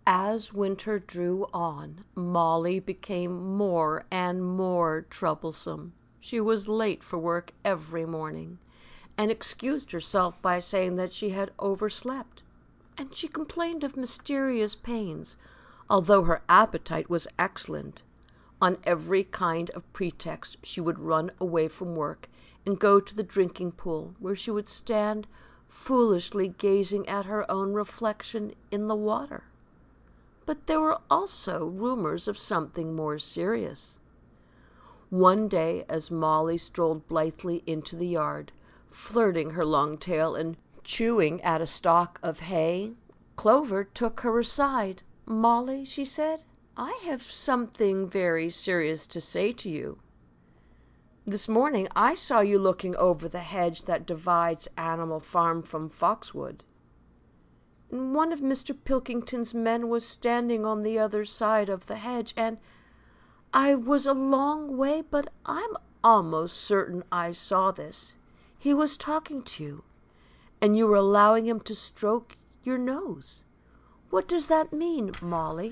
As winter drew on, Molly became more and more troublesome. She was late for work every morning, and excused herself by saying that she had overslept, and she complained of mysterious pains, although her appetite was excellent. On every kind of pretext she would run away from work and go to the drinking pool, where she would stand foolishly gazing at her own reflection in the water. But there were also rumors of something more serious. One day, as Molly strolled blithely into the yard, flirting her long tail and chewing at a stalk of hay, Clover took her aside. "Molly," she said, "I have something very serious to say to you. This morning I saw you looking over the hedge that divides Animal Farm from Foxwood. And one of Mr. Pilkington's men was standing on the other side of the hedge, and I was a long way, but I'm almost certain I saw this. He was talking to you, and you were allowing him to stroke your nose. What does that mean, Molly?"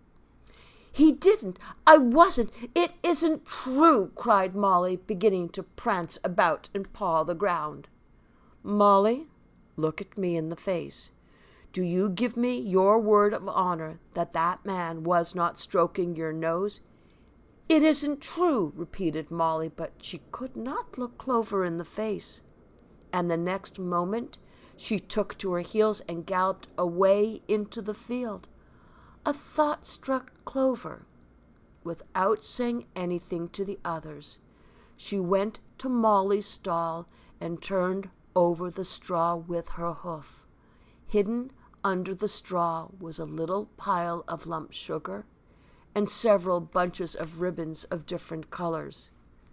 "He didn't. I wasn't. It isn't true," cried Molly, beginning to prance about and paw the ground. "Molly, look at me in the face. Do you give me your word of honor that that man was not stroking your nose?" "It isn't true," repeated Molly, but she could not look Clover in the face, and the next moment she took to her heels and galloped away into the field. A thought struck Clover. Without saying anything to the others, she went to Molly's stall and turned over the straw with her hoof. Hidden under the straw was a little pile of lump sugar and several bunches of ribbons of different colors.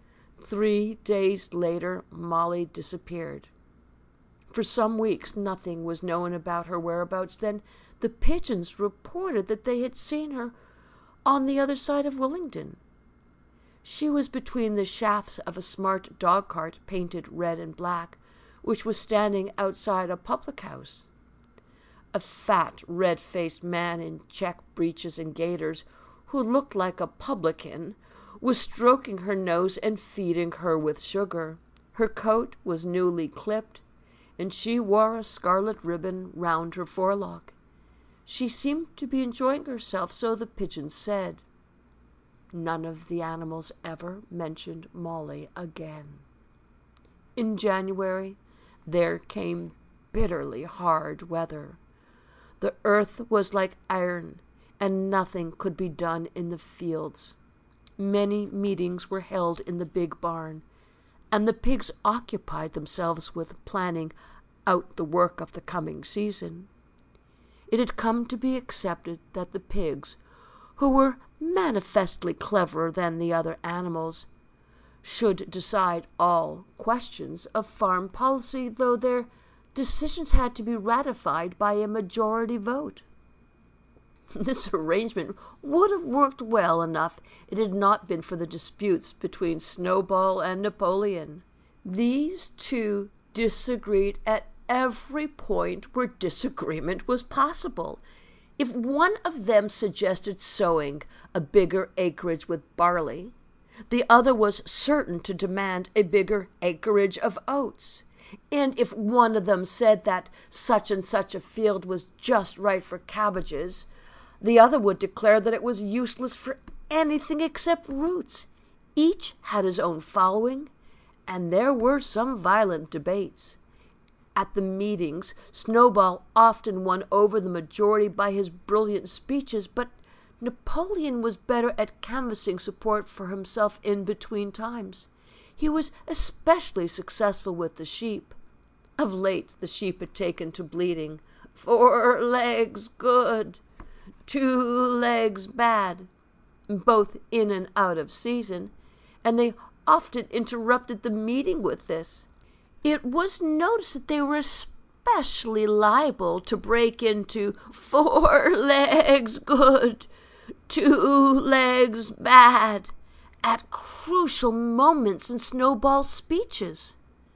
3 days later, Molly disappeared. For some weeks nothing was known about her whereabouts. Then the pigeons reported that they had seen her on the other side of Willingdon. She was between the shafts of a smart dog cart painted red and black, which was standing outside a public house. A fat, red-faced man in check breeches and gaiters, who looked like a publican, was stroking her nose and feeding her with sugar. Her coat was newly clipped, and she wore a scarlet ribbon round her forelock. She seemed to be enjoying herself, so the pigeons said. None of the animals ever mentioned Molly again. In January, there came bitterly hard weather. The earth was like iron, and nothing could be done in the fields. Many meetings were held in the big barn, and the pigs occupied themselves with planning out the work of the coming season. It had come to be accepted that the pigs, who were manifestly cleverer than the other animals, should decide all questions of farm policy, though their decisions had to be ratified by a majority vote. This arrangement would have worked well enough if it had not been for the disputes between Snowball and Napoleon. These two disagreed at every point where disagreement was possible. If one of them suggested sowing a bigger acreage with barley, the other was certain to demand a bigger acreage of oats. And if one of them said that such and such a field was just right for cabbages, the other would declare that it was useless for anything except roots. Each had his own following, and there were some violent debates. At the meetings, Snowball often won over the majority by his brilliant speeches, but Napoleon was better at canvassing support for himself in between times. He was especially successful with the sheep. Of late the sheep had taken to bleating, 4 legs good, 2 legs bad, both in and out of season, and they often interrupted the meeting with this. It was noticed that they were especially liable to break into 4 legs good, 2 legs bad, at crucial moments in Snowball's speeches.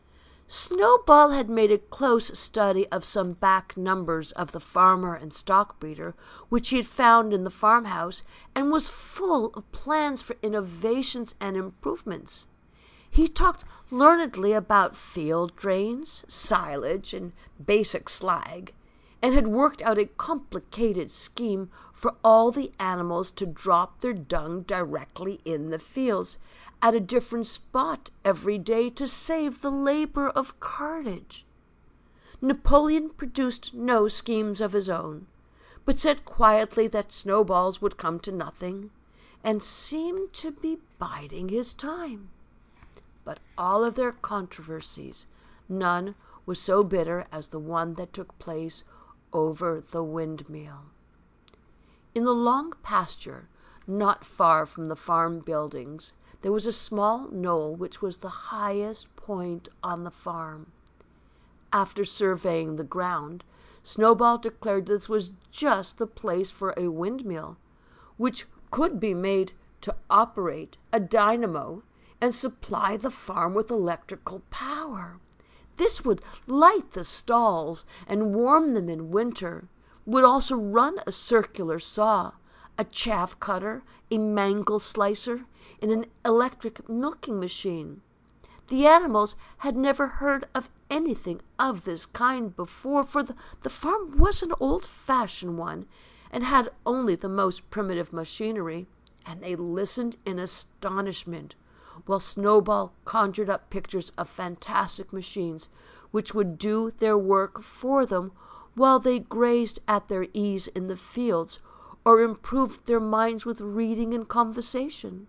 Snowball had made a close study of some back numbers of the Farmer and Stock Breeder, which he had found in the farmhouse, and was full of plans for innovations and improvements. He talked learnedly about field drains, silage, and basic slag, and had worked out a complicated scheme for all the animals to drop their dung directly in the fields, at a different spot every day to save the labor of cartage. Napoleon produced no schemes of his own, but said quietly that snowballs would come to nothing, and seemed to be biding his time. But all of their controversies, none was so bitter as the one that took place over the windmill. In the long pasture, not far from the farm buildings, there was a small knoll which was the highest point on the farm. After surveying the ground, Snowball declared this was just the place for a windmill, which could be made to operate a dynamo and supply the farm with electrical power. This would light the stalls and warm them in winter, would also run a circular saw, a chaff cutter, a mangle slicer, and an electric milking machine. The animals had never heard of anything of this kind before, for the farm was an old-fashioned one and had only the most primitive machinery, and they listened in astonishment while Snowball conjured up pictures of fantastic machines which would do their work for them while they grazed at their ease in the fields or improved their minds with reading and conversation.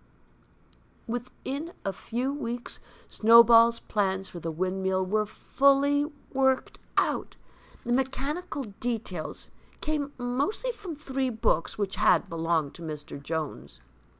Within a few weeks, Snowball's plans for the windmill were fully worked out. The mechanical details came mostly from 3 books which had belonged to Mr. Jones.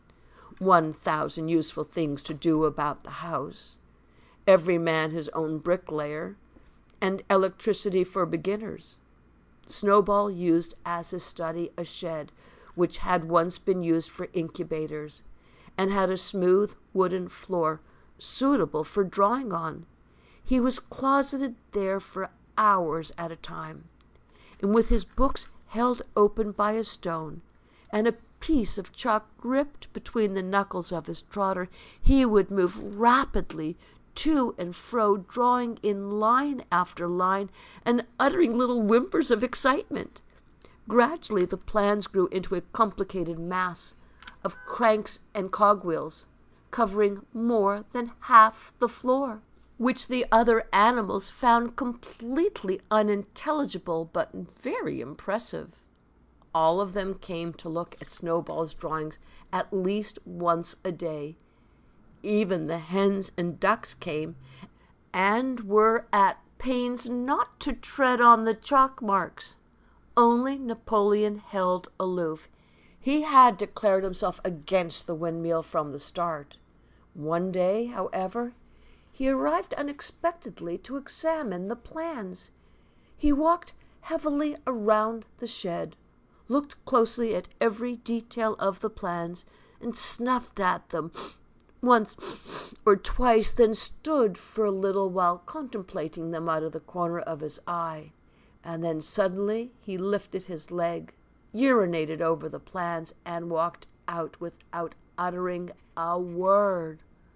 1,000 Useful Things to Do About the House, Every Man His Own Bricklayer, and Electricity for Beginners. Snowball used as his study a shed which had once been used for incubators, and had a smooth wooden floor suitable for drawing on. He was closeted there for hours at a time, and with his books held open by a stone, and a piece of chalk gripped between the knuckles of his trotter, he would move rapidly to and fro, drawing in line after line, and uttering little whimpers of excitement. Gradually the plans grew into a complicated mass of cranks and cogwheels, covering more than half the floor, which the other animals found completely unintelligible but very impressive. All of them came to look at Snowball's drawings at least once a day. Even the hens and ducks came, and were at pains not to tread on the chalk marks. Only Napoleon held aloof. He had declared himself against the windmill from the start. One day, however, he arrived unexpectedly to examine the plans. He walked heavily around the shed, looked closely at every detail of the plans, and snuffed at them once or twice, then stood for a little while contemplating them out of the corner of his eye, and then suddenly he lifted his leg, urinated over the plans, and walked out without uttering a word.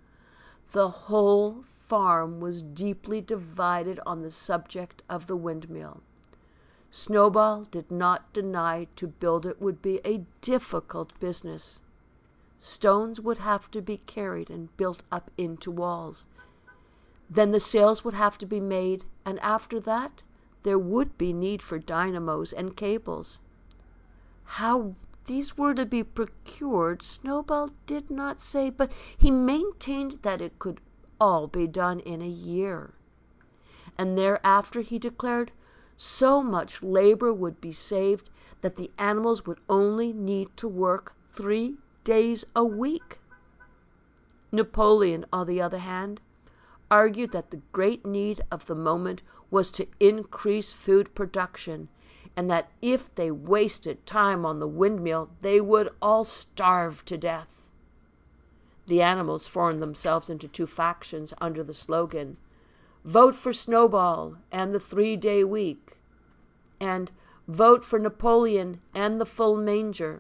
The whole farm was deeply divided on the subject of the windmill. Snowball did not deny to build it would be a difficult business. Stones would have to be carried and built up into walls. Then the sails would have to be made, and after that there would be need for dynamos and cables. How these were to be procured, Snowball did not say, but he maintained that it could all be done in a year. And thereafter, he declared, so much labor would be saved that the animals would only need to work 3 days a week. Napoleon, on the other hand, argued that the great need of the moment was to increase food production, and that if they wasted time on the windmill, they would all starve to death. The animals formed themselves into 2 factions under the slogan, "Vote for Snowball and the 3-day week," and "Vote for Napoleon and the full manger."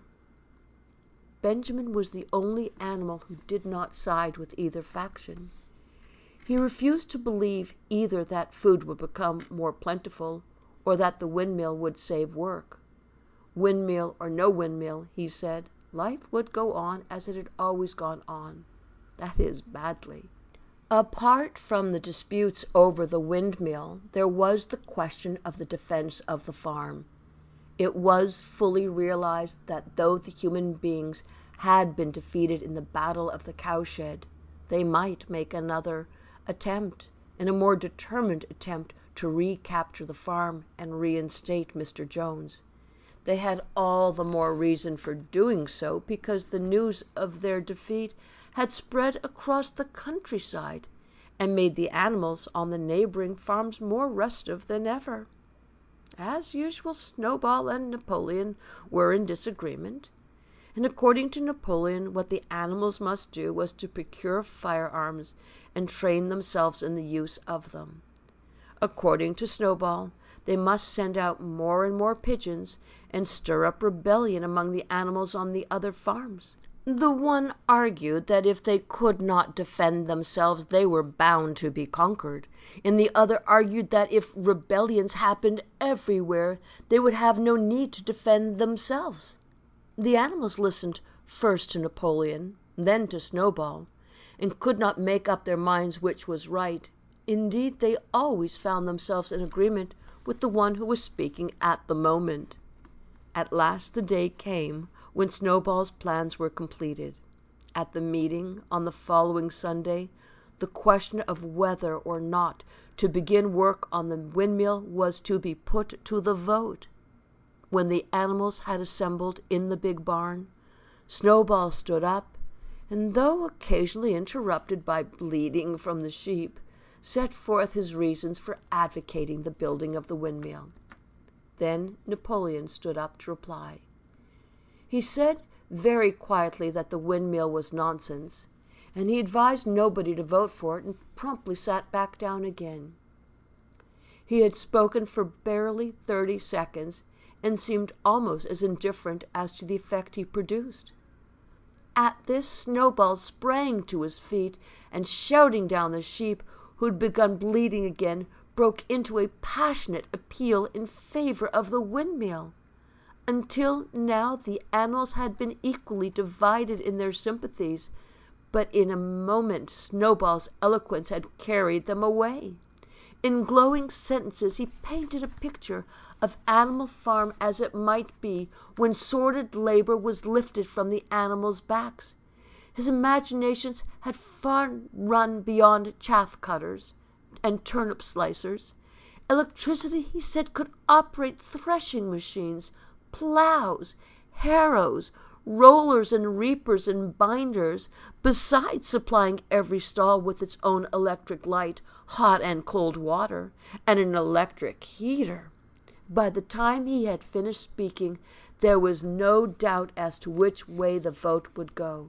Benjamin was the only animal who did not side with either faction. He refused to believe either that food would become more plentiful or that the windmill would save work. Windmill or no windmill, he said, life would go on as it had always gone on. That is, badly. Apart from the disputes over the windmill, there was the question of the defense of the farm. It was fully realized that though the human beings had been defeated in the Battle of the Cowshed, they might make another attempt, and a more determined attempt, to recapture the farm and reinstate Mr. Jones. They had all the more reason for doing so because the news of their defeat had spread across the countryside and made the animals on the neighboring farms more restive than ever. As usual, Snowball and Napoleon were in disagreement, and according to Napoleon, what the animals must do was to procure firearms and train themselves in the use of them. According to Snowball, they must send out more and more pigeons and stir up rebellion among the animals on the other farms. The one argued that if they could not defend themselves, they were bound to be conquered, and the other argued that if rebellions happened everywhere, they would have no need to defend themselves. The animals listened first to Napoleon, then to Snowball, and could not make up their minds which was right. Indeed, they always found themselves in agreement with the one who was speaking at the moment. At last the day came when Snowball's plans were completed. At the meeting on the following Sunday, the question of whether or not to begin work on the windmill was to be put to the vote. When the animals had assembled in the big barn, Snowball stood up, and though occasionally interrupted by bleating from the sheep, set forth his reasons for advocating the building of the windmill. Then Napoleon stood up to reply. He said very quietly that the windmill was nonsense, and he advised nobody to vote for it, and promptly sat back down again. He had spoken for barely 30 seconds and seemed almost as indifferent as to the effect he produced. At this, Snowball sprang to his feet, and shouting down the sheep, who had begun bleating again, broke into a passionate appeal in favor of the windmill. Until now the animals had been equally divided in their sympathies, but in a moment Snowball's eloquence had carried them away. In glowing sentences he painted a picture of Animal Farm as it might be when sordid labor was lifted from the animals' backs. His imaginations had far run beyond chaff cutters and turnip slicers. Electricity, he said, could operate threshing machines, plows, harrows, rollers and reapers and binders, besides supplying every stall with its own electric light, hot and cold water, and an electric heater. By the time he had finished speaking, there was no doubt as to which way the vote would go.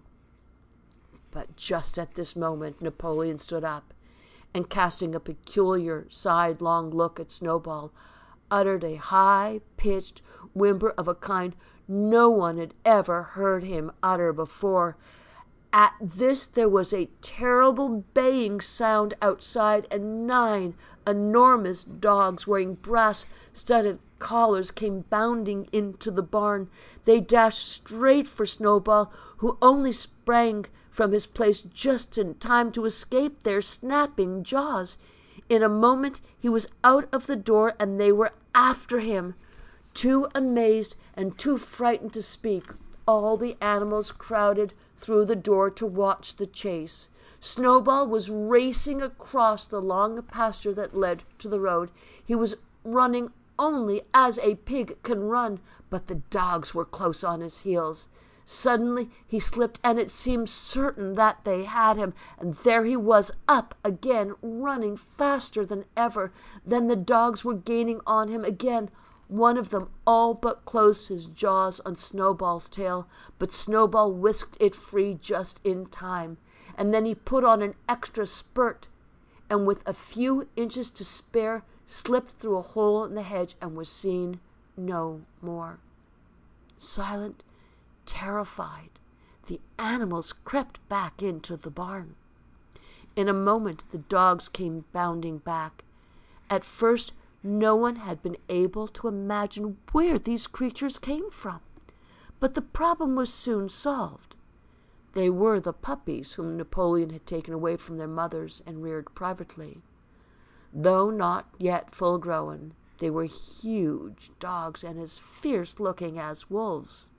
But just at this moment Napoleon stood up, and casting a peculiar sidelong look at Snowball, uttered a high-pitched whimper of a kind no one had ever heard him utter before. At this there was a terrible baying sound outside, and 9 enormous dogs wearing brass-studded collars came bounding into the barn. They dashed straight for Snowball, who only sprang from his place just in time to escape their snapping jaws. In a moment he was out of the door, and they were after him. Too amazed and too frightened to speak, all the animals crowded through the door to watch the chase. Snowball was racing across the long pasture that led to the road. He was running only as a pig can run, but the dogs were close on his heels. Suddenly he slipped, and it seemed certain that they had him, and there he was, up again, running faster than ever. Then the dogs were gaining on him again. One of them all but closed his jaws on Snowball's tail, but Snowball whisked it free just in time, and then he put on an extra spurt. and with a few inches to spare, slipped through a hole in the hedge and was seen no more. Silent, terrified, the animals crept back into the barn. In a moment the dogs came bounding back. At first no one had been able to imagine where these creatures came from, but the problem was soon solved. They were the puppies whom Napoleon had taken away from their mothers and reared privately. Though not yet full grown, they were huge dogs and as fierce-looking as wolves.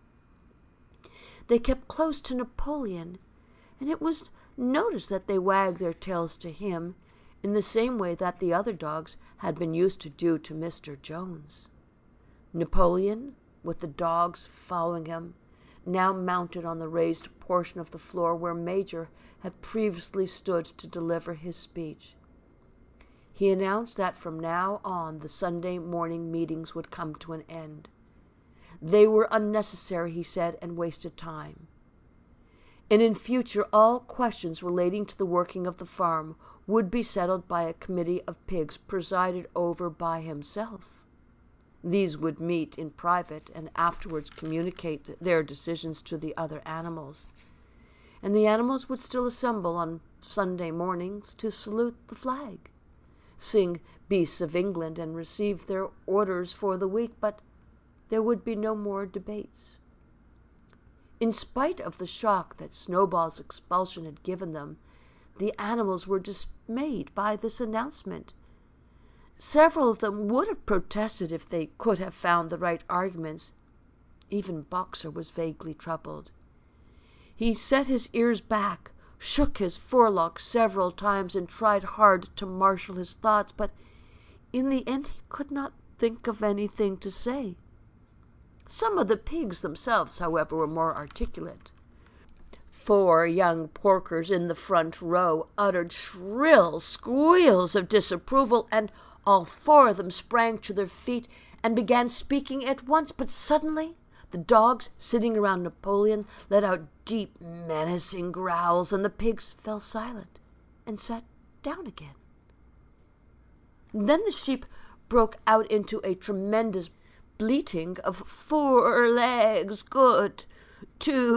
They kept close to Napoleon, and it was noticed that they wagged their tails to him in the same way that the other dogs had been used to do to Mr. Jones. Napoleon, with the dogs following him, now mounted on the raised portion of the floor where Major had previously stood to deliver his speech. He announced that from now on the Sunday morning meetings would come to an end. They were unnecessary, he said, and wasted time. And in future all questions relating to the working of the farm would be settled by a committee of pigs presided over by himself. These would meet in private and afterwards communicate their decisions to the other animals. And the animals would still assemble on Sunday mornings to salute the flag, sing Beasts of England, and receive their orders for the week, but there would be no more debates. In spite of the shock that Snowball's expulsion had given them, the animals were dismayed by this announcement. Several of them would have protested if they could have found the right arguments. Even Boxer was vaguely troubled. He set his ears back, shook his forelock several times, and tried hard to marshal his thoughts, but in the end he could not think of anything to say. Some of the pigs themselves, however, were more articulate. 4 young porkers in the front row uttered shrill squeals of disapproval, and all 4 of them sprang to their feet and began speaking at once. But suddenly the dogs sitting around Napoleon let out deep, menacing growls, and the pigs fell silent and sat down again. Then the sheep broke out into a tremendous bleating of 4 legs good, 2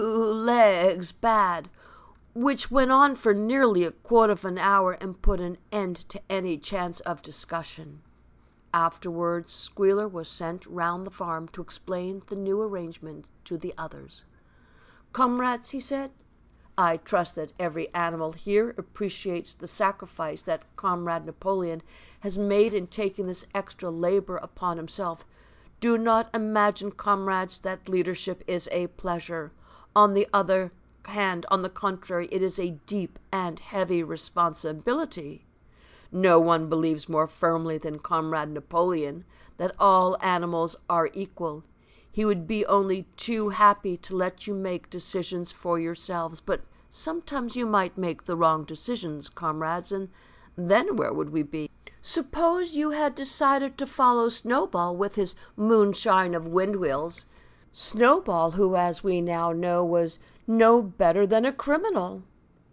legs bad, which went on for nearly a quarter of an hour and put an end to any chance of discussion. Afterwards, Squealer was sent round the farm to explain the new arrangement to the others. "Comrades," he said, "I trust that every animal here appreciates the sacrifice that Comrade Napoleon has made in taking this extra labor upon himself. Do not imagine, comrades, that leadership is a pleasure. On the other hand, on the contrary, it is a deep and heavy responsibility. No one believes more firmly than Comrade Napoleon that all animals are equal. He would be only too happy to let you make decisions for yourselves, but sometimes you might make the wrong decisions, comrades, and then where would we be? Suppose you had decided to follow Snowball with his moonshine of windwheels. Snowball, who, as we now know, was no better than a criminal.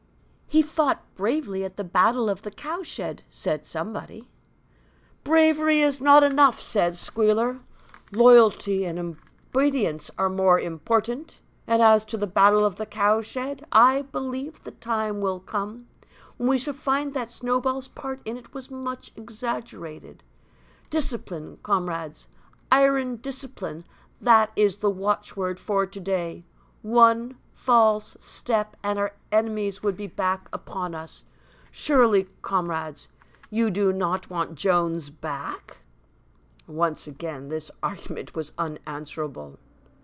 He fought bravely at the Battle of the Cowshed, said somebody. Bravery is not enough, said Squealer. Loyalty and obedience are more important. And as to the Battle of the Cowshed, I believe the time will come when we shall find that Snowball's part in it was much exaggerated. Discipline, comrades, iron discipline, that is the watchword for today. One false step and our enemies would be back upon us. Surely, comrades, you do not want Jones back?" Once again this argument was unanswerable.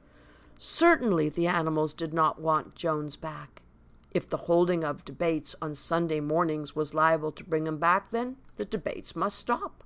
Certainly the animals did not want Jones back. If the holding of debates on Sunday mornings was liable to bring him back, then the debates must stop.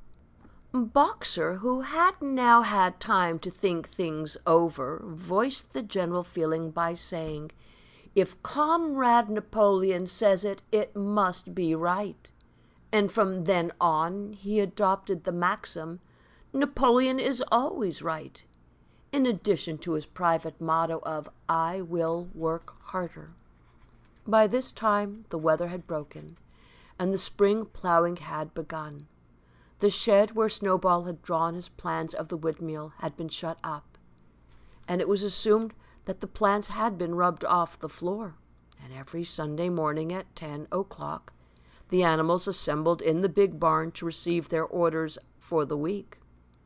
Boxer, who had now had time to think things over, voiced the general feeling by saying, "If Comrade Napoleon says it, it must be right." And from then on he adopted the maxim, "Napoleon is always right," in addition to his private motto of "I will work harder." By this time the weather had broken, and the spring ploughing had begun. The shed where Snowball had drawn his plans of the windmill had been shut up, and it was assumed that the plans had been rubbed off the floor, and every Sunday morning at 10 o'clock the animals assembled in the big barn to receive their orders for the week.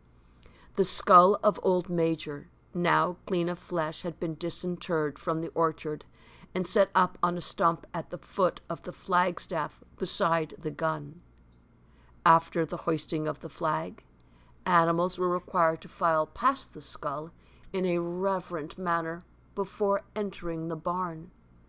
The skull of old Major, now clean of flesh, had been disinterred from the orchard and set up on a stump at the foot of the flagstaff beside the gun. After the hoisting of the flag, animals were required to file past the skull in a reverent manner before entering the barn.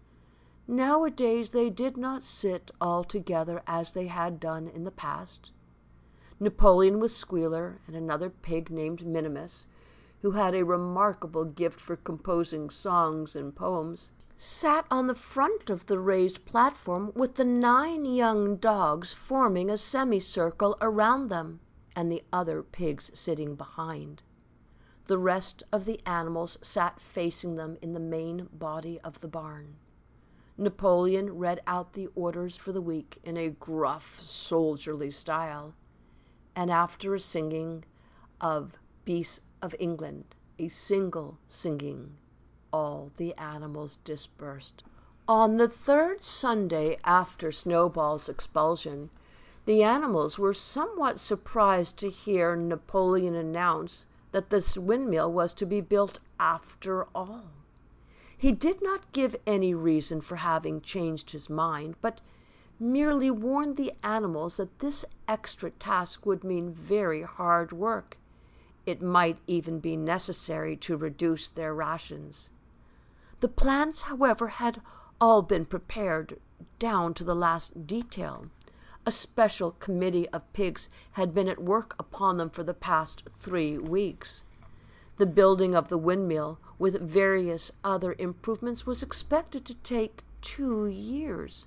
Nowadays they did not sit all together as they had done in the past. Napoleon with Squealer and another pig named Minimus, who had a remarkable gift for composing songs and poems, sat on the front of the raised platform with the 9 young dogs forming a semicircle around them, and the other pigs sitting behind. The rest of the animals sat facing them in the main body of the barn. Napoleon read out the orders for the week in a gruff, soldierly style, and after a singing of Beasts of England, a single singing, all the animals dispersed. On the 3rd Sunday after Snowball's expulsion, the animals were somewhat surprised to hear Napoleon announce that this windmill was to be built after all. He did not give any reason for having changed his mind, but merely warned the animals that this extra task would mean very hard work. It might even be necessary to reduce their rations. The plans, however, had all been prepared down to the last detail. A special committee of pigs had been at work upon them for the past 3 weeks. The building of the windmill, with various other improvements, was expected to take 2 years.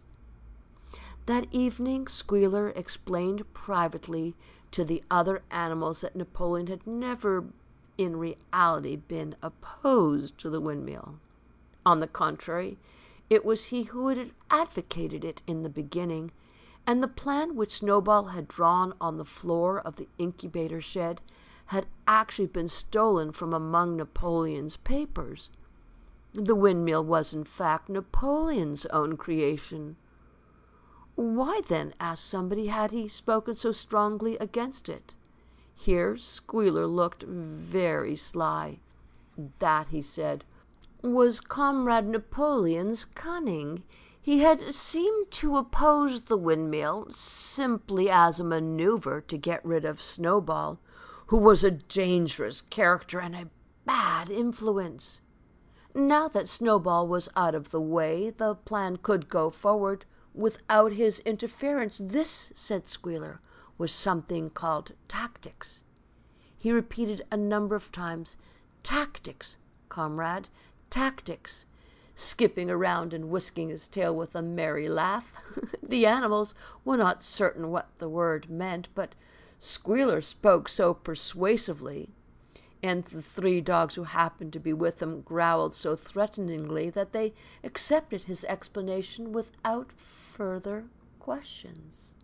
That evening Squealer explained privately to the other animals that Napoleon had never in reality been opposed to the windmill. On the contrary, it was he who had advocated it in the beginning, and the plan which Snowball had drawn on the floor of the incubator shed had actually been stolen from among Napoleon's papers. The windmill was, in fact, Napoleon's own creation. Why, then, asked somebody, had he spoken so strongly against it? Here Squealer looked very sly. That, he said, was Comrade Napoleon's cunning. He had seemed to oppose the windmill simply as a maneuver to get rid of Snowball, who was a dangerous character and a bad influence. Now that Snowball was out of the way, the plan could go forward without his interference. This, said Squealer, was something called tactics. He repeated a number of times, "Tactics, comrade, tactics," skipping around and whisking his tail with a merry laugh. The animals were not certain what the word meant, but Squealer spoke so persuasively, and the 3 dogs who happened to be with him growled so threateningly, that they accepted his explanation without further questions.